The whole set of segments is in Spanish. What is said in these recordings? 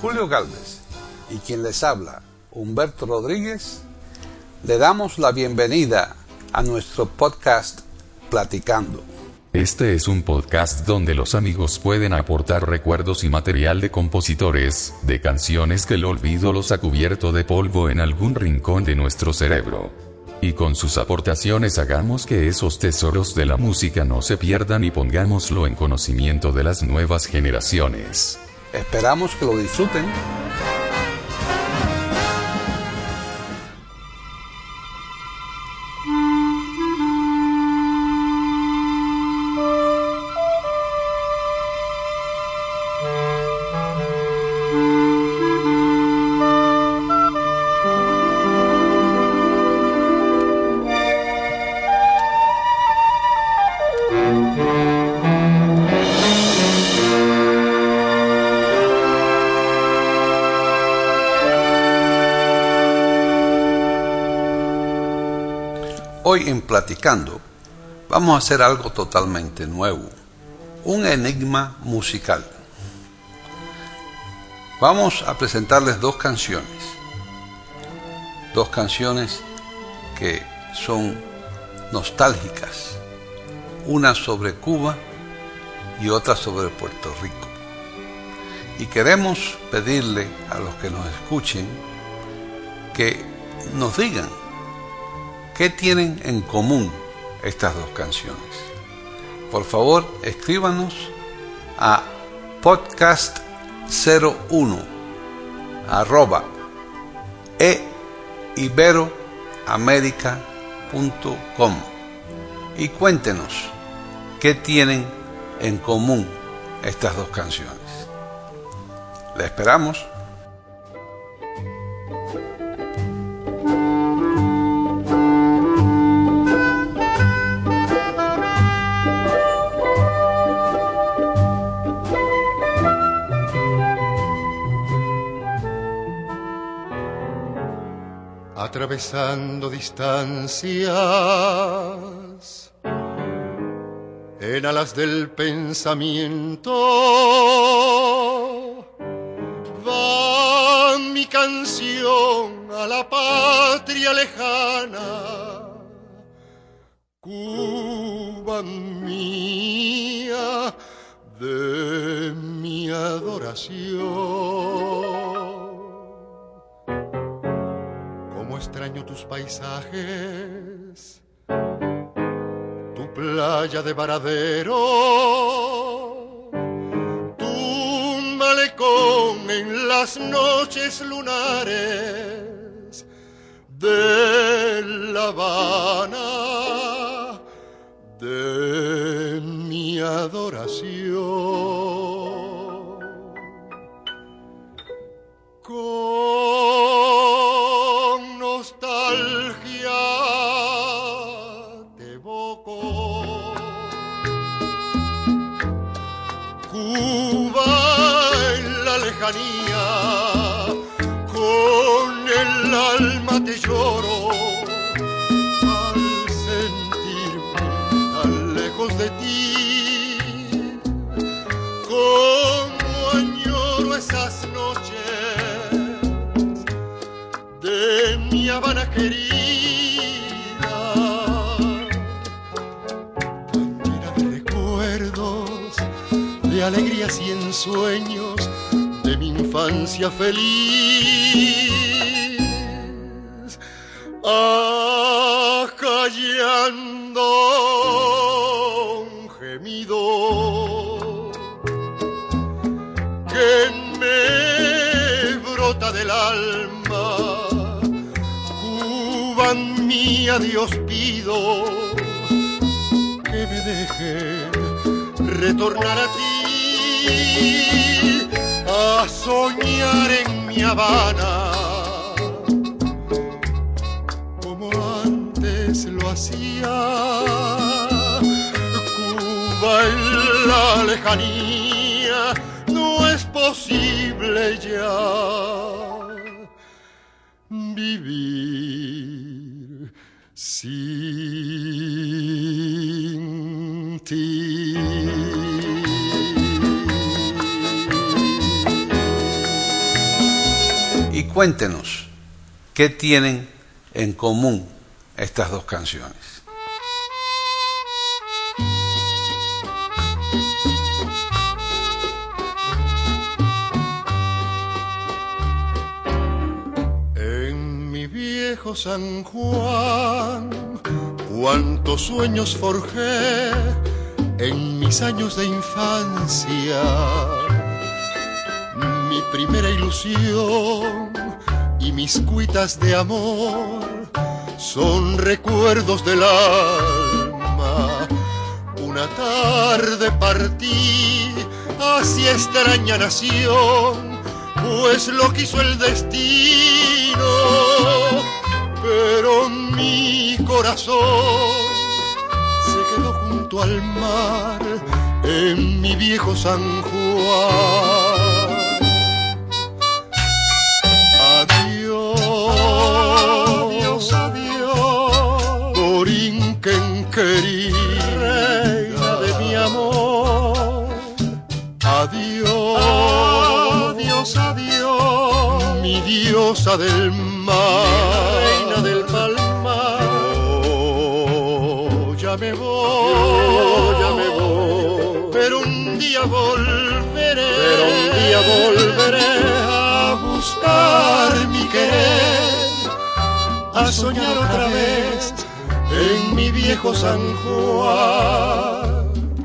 Julio Galvez y quien les habla, Humberto Rodríguez, le damos la bienvenida a nuestro podcast Platicando. Este es un podcast donde los amigos pueden aportar recuerdos y material de compositores, de canciones que el olvido los ha cubierto de polvo en algún rincón de nuestro cerebro. Y con sus aportaciones hagamos que esos tesoros de la música no se pierdan y pongámoslo en conocimiento de las nuevas generaciones. Esperamos que lo disfruten. Hoy en Platicando vamos a hacer algo totalmente nuevo, un enigma musical. Vamos a presentarles dos canciones que son nostálgicas, una sobre Cuba y otra sobre Puerto Rico. Y queremos pedirle a los que nos escuchen que nos digan ¿qué tienen en común estas dos canciones? Por favor, escríbanos a podcast01@iberoamerica.com y cuéntenos qué tienen en común estas dos canciones. Le esperamos. Atravesando distancias en alas del pensamiento, va mi canción a la patria lejana, Cuba mía de mi adoración. Extraño tus paisajes, tu playa de Varadero, tu malecón en las noches lunares de La Habana, de mi adoración. Nostalgia te evoco, Cuba en la lejanía, con el alma te lloro, al sentirme tan lejos de ti, como añoro esas noches de mi Habana querida, tan llena de recuerdos, de alegrías y ensueños de mi infancia feliz, acallando un gemido que me brota del alma. Cuba mía, Dios pido que me deje retornar a ti, a soñar en mi Habana, como antes lo hacía. Cuba en la lejanía, no es posible ya vivir sin ti. cuéntenos qué tienen en común estas dos canciones. En mi viejo San Juan, cuántos sueños forjé en mis años de infancia. Mi primera ilusión y mis cuitas de amor son recuerdos del alma. Una tarde partí hacia extraña nación, pues lo quiso el destino, pero mi corazón se quedó junto al mar en mi viejo San Juan. Adiós, adiós, Borinquen querida, reina de mi amor. Adiós, adiós, mi diosa del mar, reina del palmar. Oh, ya me voy, pero un día volveré, a buscar mi querer, a soñar otra vez en mi viejo San Juan.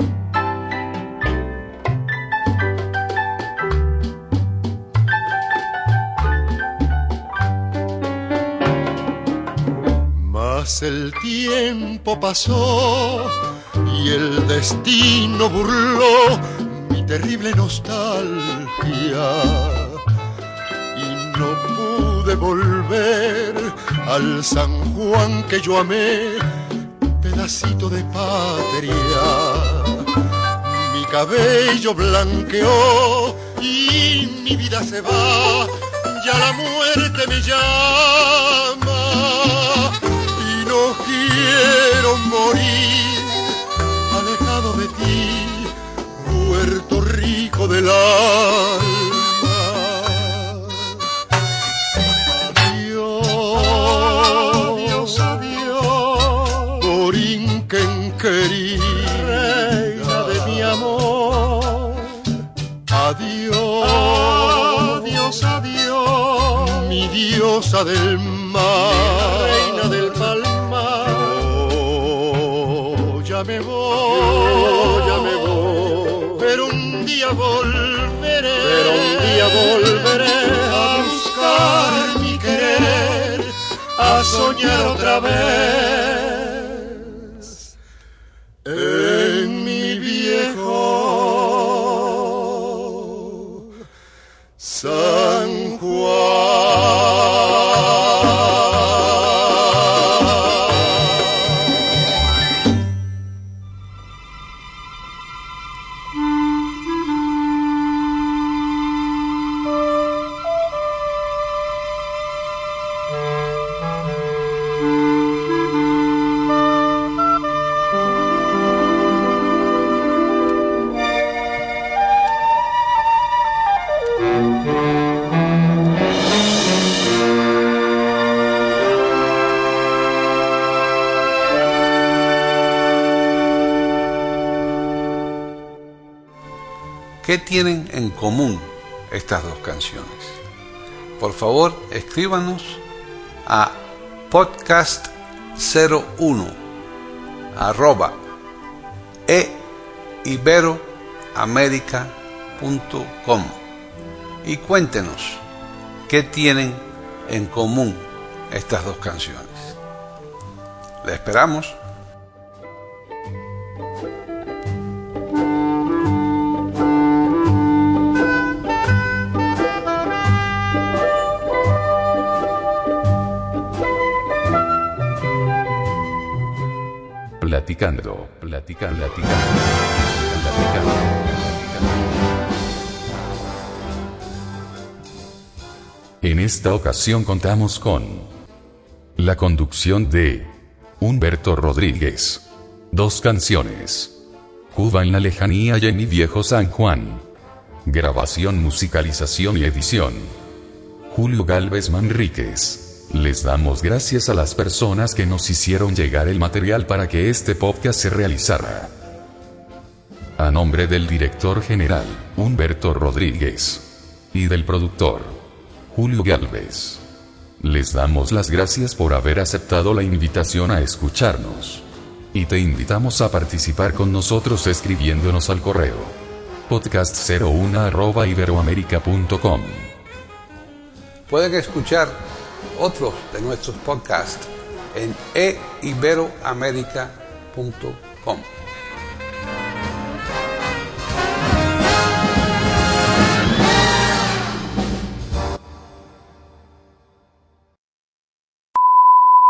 Mas el tiempo pasó y el destino burló mi terrible nostalgia, y no pude volver al San Juan que yo amé, pedacito de patria. Mi cabello blanqueó y mi vida se va, ya la muerte me llama. No quiero morir alejado de ti, Puerto Rico del alma. Adiós, adiós, Borinquen querida, reina de mi amor. Adiós, adiós, mi diosa del mar, reina del palmar. Ya me voy, pero un día volveré, a buscar mi querer, a soñar otra vez en mi viejo San Juan. ¿Qué tienen en común estas dos canciones? Por favor, escríbanos a podcast01@eiberoamerica.com y cuéntenos qué tienen en común estas dos canciones. Le esperamos. Platicando. En esta ocasión contamos con la conducción de Humberto Rodríguez. 2 canciones. Cuba en la lejanía y en mi viejo San Juan. Grabación, musicalización y edición Julio Gálvez Manríquez. Les damos gracias a las personas que nos hicieron llegar el material para que este podcast se realizara. A nombre del director general, Humberto Rodríguez, y del productor, Julio Gálvez, les damos las gracias por haber aceptado la invitación a escucharnos. Y te invitamos a participar con nosotros escribiéndonos al correo podcast01@iberoamerica.com. Pueden escuchar otros de nuestros podcasts en eiberoamerica.com.